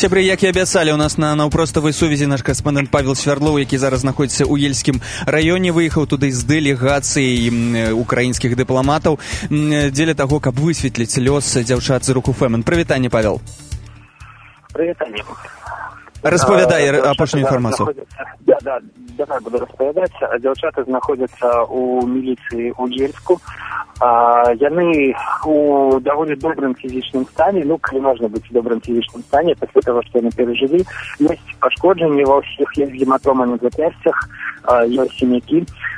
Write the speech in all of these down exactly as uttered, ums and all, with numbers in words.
Сябры, як і абяцалі, у нас на наўпроставай сувязі наш карэспондэнт Павел Свярдлоў, які зараз знаходзіцца ў Ельскім раёне, выехаў туды з дэлегацыяй украінскіх дыпламатаў дзеля таго, каб высветліць лёс дзяўчат з руху Фэмен. Прывітанне, Павел. Прывітанне. Распавядай апошнюю інфармацыю. Да, да, давай буду распавядаць. Дзяўчаты знаходзяцца ў міліцыі ў Ельску. А, яны у даволі добрым фізічным стане, ну, калі можна быць у добрым фізічным стане, пасля таго, што яны перажылі. Ёсць пашкоджанні ва ўсіх, ёсць гематома на запясцях, ёсць сінякі.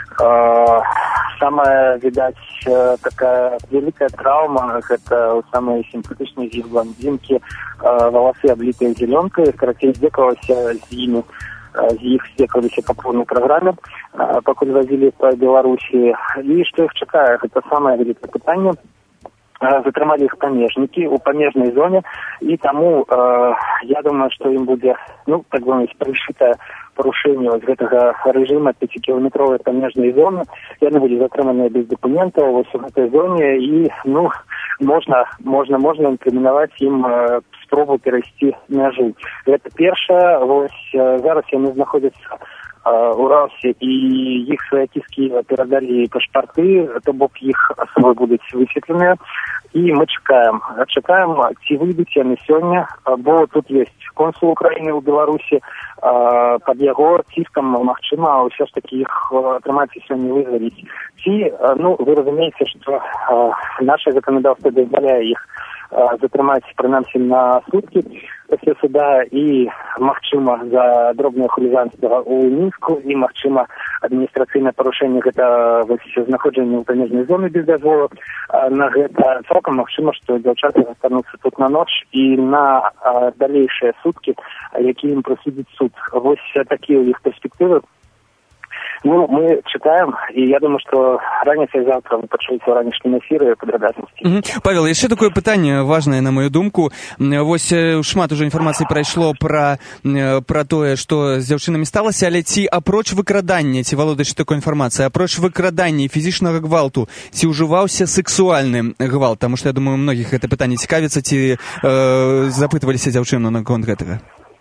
Самая, відаць, такая вялікая траўма, гэта ў самай сімпатычнай з іх бландзінкі, валасы аблітыя зелёнкай, карацей, здзекавалася з імі, з іх здзекаваліся па поўнай праграме, пакуль вазілі па Беларусі. І што іх чакае, гэта самае вялікае пытанне. Затрымалі іх памежнікі ў памежнай зоне, і таму я думаю, што ім будзе, ну, так бы мовіць, прышытае парушэнне вось гэтага рэжыма пяцікіламетровай памежнай зоны. Яны былі затрыманыя без дакументаў вось у гэтай зоне, і, ну, можна, можна, можна інкрымінаваць ім спробу перайсці мяжу. Гэта першае. Вось зараз яны знаходзяцца у Раўсе, і іх сваякі з Кіева перадалі пашпарты, то бок іх асобы будуць высветленыя, і мы чакаем. Чакаем, ці выйдуць яны сёння, бо тут ёсць консул Украіны ў Беларусі, пад яго ціскам, магчыма, ўсё ж такі іх атрымаць і сёння вызваліць. Ці, ну, вы разумееце, што наше заканадаўства дазваляе іх затрымаць, прынамсі, на суткі пасля суда, і, магчыма, за дробнае хуліганства ў Мінску, і, магчыма, адміністрацыйнае парушэнне, гэта вось знаходжанне ў памежнай зоны без дазволу. На гэта цалкам магчыма, што дзяўчаты застануцца тут на ноч і на далейшыя суткі, які ім прысудзіць суд. Вось такія ў іх перспектывы. Ну, мы читаем, і я думаю, што раніцай завтра вы пачуеце ў ранішнім эфіры падрабязнасці. Mm-hmm. Павел, яшчэ такое пытанне важнае, на мою думку. Вось шмат уже інфармацыі прайшло пра, пра тое, што з дзяўчынамі сталася, але ці апроч выкрадання, ці валодаеш такой інфармацыяй, апроч выкрадання і фізічнага гвалту, ці ўжываўся сексуальны гвалт? Таму што, я думаю, многіх гэта пытанне цікавіцца, ці э, запытваліся дзяўчыну наконт гэтага?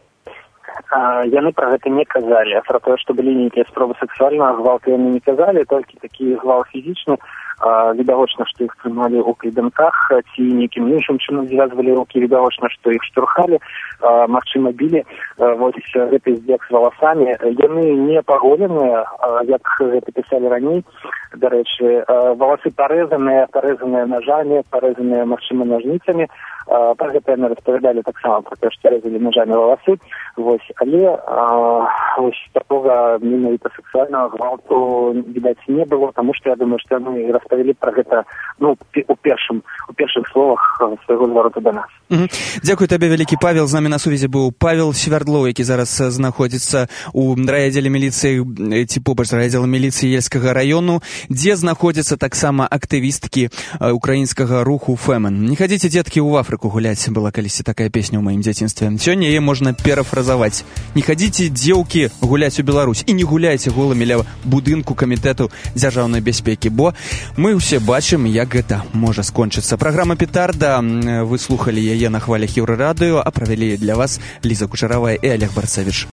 Яны пра гэта не казалі. Пра тое, што былі нейкія спробы сексуальнага гвалту, яны не казалі, толькі такі гвалт фізічны. Відавочна, што іх трымалі ў кайданках, ці нейкім іншым чынам звязвалі рукі, відавочна, што іх штурхалі, магчыма, білі. Вось гэты здзек з валасамі. Яны не паголеныя, як гэта пісалі раней. Дарэчы, валасы парэзаныя, парэзаныя нажамі, парэзаныя, магчыма, нажніцамі. Пра гэта яны распавядалі таксама пра те, што рэзалі нажамі валасы. Вось, але вось такога менавіта сексуальнага гвалту, відаць, не было, таму што я думаю, што яны распавялі пра гэта, ну, у першым, у першых словах свайго звароту да нас. Mm-hmm. Дзякуй табе, вялікі Павел. З намі на сувязі быў Павел Свярдлоў, які зараз знаходзіцца у райаддзеле міліцыі, ці побач з райаддзелам міліцыі Ельскага раёну, дзе знаходзяцца таксама актывісткі украінскага руху Фэмен. Не хадзіце, дзеткі, ў Афрыку гуляць, была калісьці такая песня ў маім дзяцінстве. Сёння яе можна перафразаваць. Не хадзіце, дзеўкі, гуляць у Беларусь, і не гуляйце голымі ля будынку камітэту дзяржаўнай бяспекі, бо мы ўсе бачым, як гэта можа скончыцца. Праграма «Петарда». Вы слухалі яе на хвалях Еўрарадыё, а правялі для вас Ліза Кучаравая і Олег Барцевіч.